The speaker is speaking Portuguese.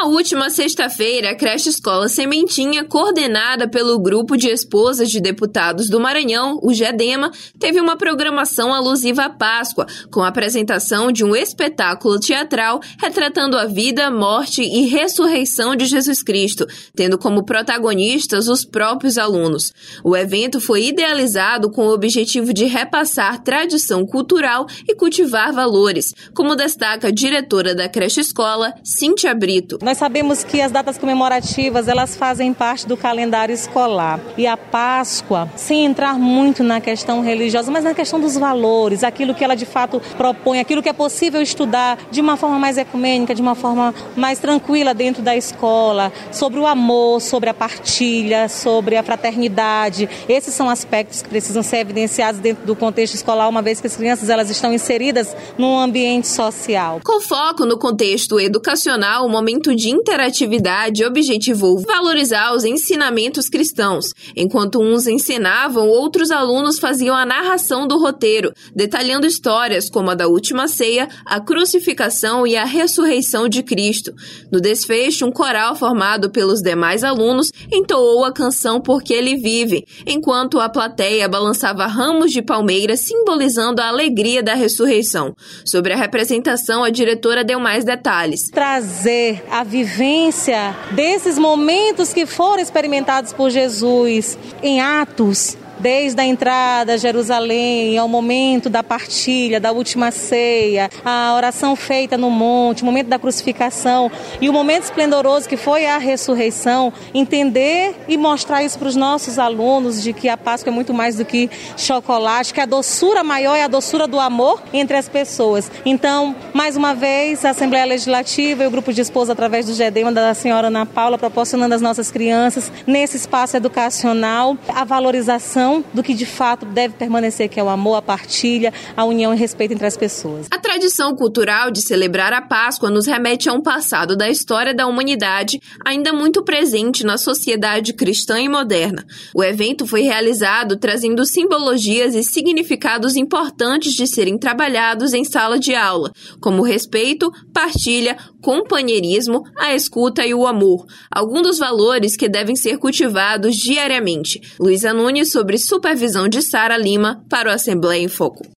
Na última sexta-feira, a creche Escola Sementinha, coordenada pelo Grupo de Esposas de Deputados do Maranhão, o GEDEMA, teve uma programação alusiva à Páscoa, com a apresentação de um espetáculo teatral retratando a vida, morte e ressurreição de Jesus Cristo, tendo como protagonistas os próprios alunos. O evento foi idealizado com o objetivo de repassar tradição cultural e cultivar valores, como destaca a diretora da creche Escola, Cíntia Brito. Nós sabemos que as datas comemorativas, elas fazem parte do calendário escolar. E a Páscoa, sem entrar muito na questão religiosa, mas na questão dos valores, aquilo que ela de fato propõe, aquilo que é possível estudar de uma forma mais ecumênica, de uma forma mais tranquila dentro da escola, sobre o amor, sobre a partilha, sobre a fraternidade. Esses são aspectos que precisam ser evidenciados dentro do contexto escolar, uma vez que as crianças elas estão inseridas num ambiente social. Com foco no contexto educacional, o momento de interatividade objetivou valorizar os ensinamentos cristãos. Enquanto uns ensinavam, outros alunos faziam a narração do roteiro, detalhando histórias como a da Última Ceia, a crucificação e a ressurreição de Cristo. No desfecho, um coral formado pelos demais alunos entoou a canção Porque Ele Vive, enquanto a plateia balançava ramos de palmeira, simbolizando a alegria da ressurreição. Sobre a representação, a diretora deu mais detalhes. Trazer a vivência desses momentos que foram experimentados por Jesus em Atos, desde a entrada a Jerusalém, ao momento da partilha, da última ceia, a oração feita no monte, o momento da crucificação e o momento esplendoroso que foi a ressurreição, entender e mostrar isso para os nossos alunos de que a Páscoa é muito mais do que chocolate, que a doçura maior é a doçura do amor entre as pessoas. Então, mais uma vez, a Assembleia Legislativa e o Grupo de Esposas, através do GEDEMA da senhora Ana Paula, proporcionando às nossas crianças, nesse espaço educacional, a valorização do que de fato deve permanecer, que é o amor, a partilha, a união e respeito entre as pessoas. A tradição cultural de celebrar a Páscoa nos remete a um passado da história da humanidade ainda muito presente na sociedade cristã e moderna. O evento foi realizado trazendo simbologias e significados importantes de serem trabalhados em sala de aula, como respeito, partilha, companheirismo, a escuta e o amor, alguns dos valores que devem ser cultivados diariamente. Luísa Nunes, sobre supervisão de Sara Lima, para o Assembleia em Foco.